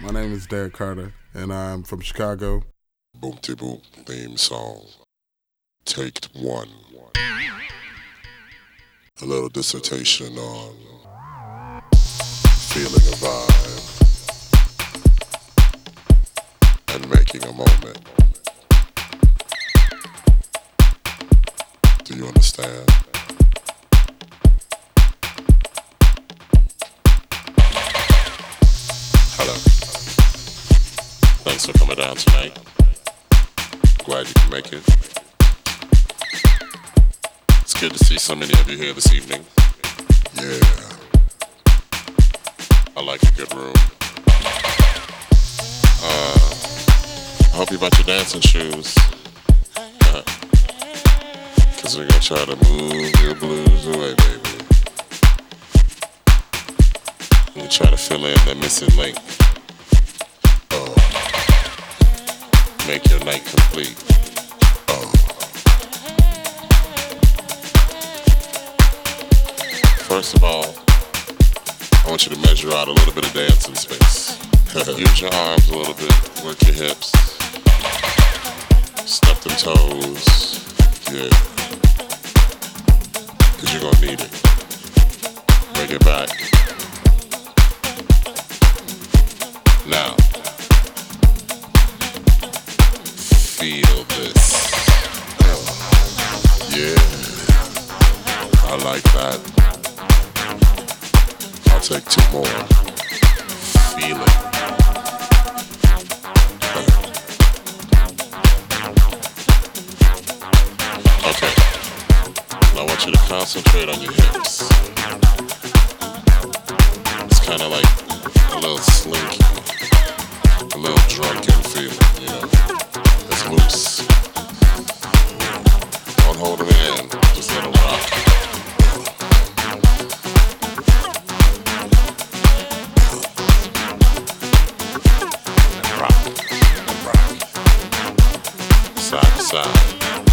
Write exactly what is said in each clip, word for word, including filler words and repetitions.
My name is Derek Carter, and I'm from Chicago. Boom Ti Boom theme song. Take one. A little dissertation on feeling a vibe and making a moment. Do you understand? Hello. Thanks for coming down tonight. Glad you can make it. It's good to see so many of you here this evening. Yeah. I like a good room. Uh, I hope you brought your dancing shoes. Uh, Cause we're gonna try to move your blues away, baby. We try to fill in that missing link. Oh. Make your night complete. Oh. First of all, I want you to measure out a little bit of dancing space. Use your arms a little bit, work your hips, step them toes. Yeah. Cause you're gonna need it. Bring it back. Now, feel this. Yeah, I like that. I'll take two more. Feel it. Okay. Now I want you to concentrate on your hips. It's kind of like a little slinky, a little drunken feeling, you know. It's loose. Don't hold them in, just let them rock. And rock, and rock. Side to side.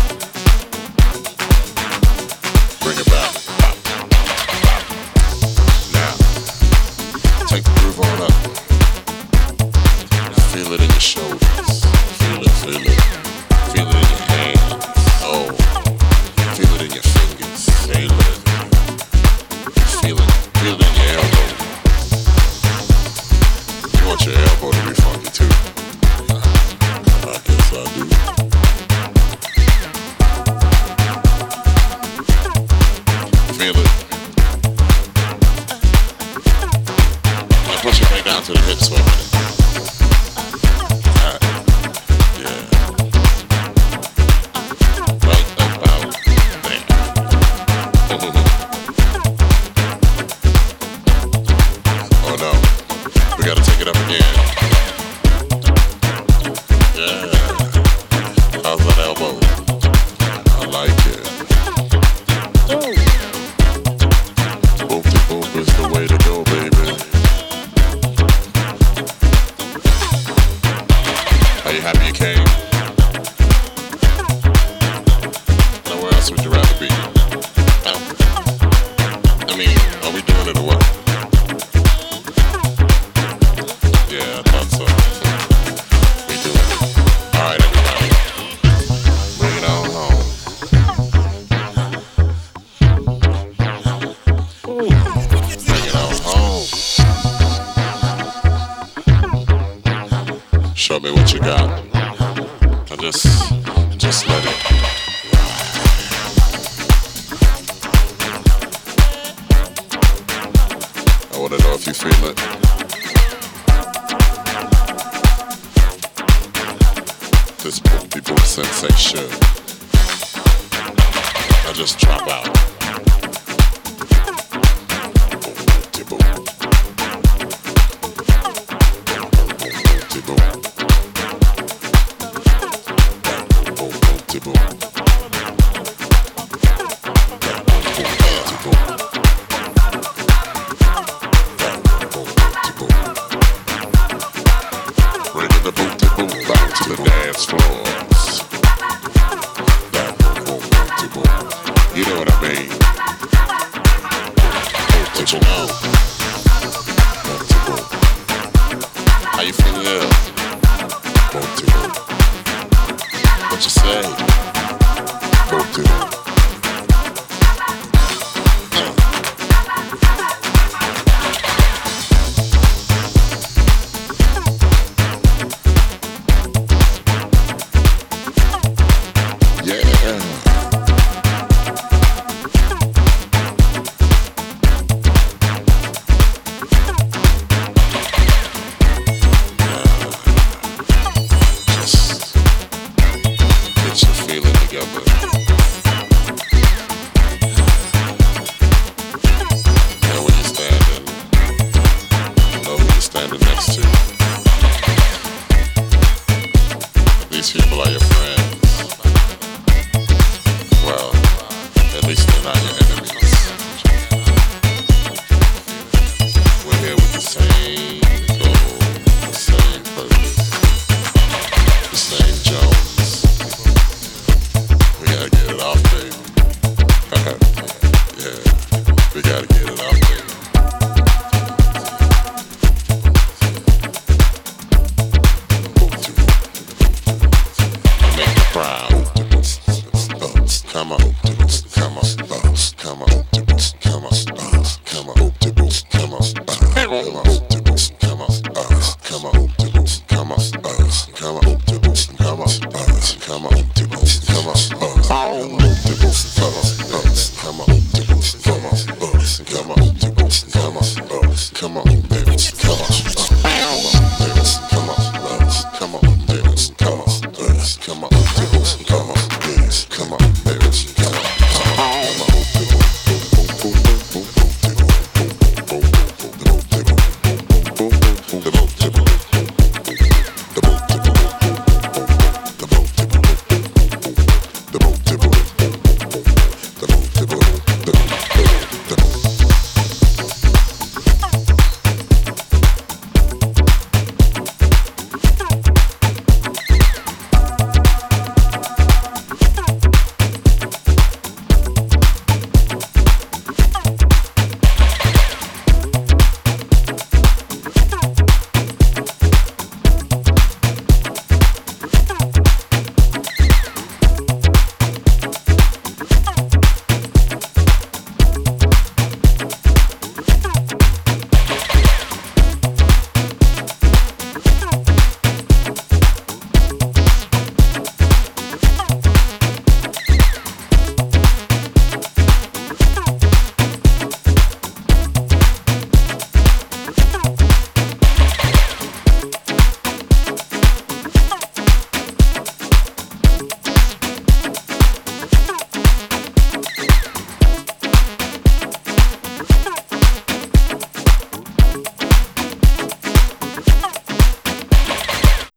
Bring it back. Pop, pop. Now, take the groove on up. Feel it in your shoulders. Feel it, feel it. Feel it in your hands. Oh, feel it in your fingers. Feel it. Feel it. Feel it in your elbow. You want your elbow to be funky too? I guess I do. Feel it. Now push your way down to the hips for a minute. Alright. Yeah. Right about there. Oh no. We gotta take it up again. Yeah. How's that elbow? I like it. Boop de boop is the way to go, baby. Are you happy you came? Now where else would you rather be? Um, I mean, are we doing it or what? Yeah, I thought so. We doing it. Alright, everybody. Bring it on home. Ooh, bring it on home. Show me what you got. I just, just let it. I wanna know if you feel it. This boom de boom sensation. I just drop out. Boom de boom. Boom de boom. Boom boom de boom. Boom de boom. Bringing the boom to boom back to the dance floors. That boom boom boom to boom. You know what I mean? Boom to boom. Boom to boom. How you feel? Yeah. Vote to it. What you say? Vote to it. These people are your friends. Well, at least they're not your enemies. We're here with the same goal, the same purpose, the same Jones. We gotta get it off, baby. Yeah, we gotta get it off, baby. Proud. Come on.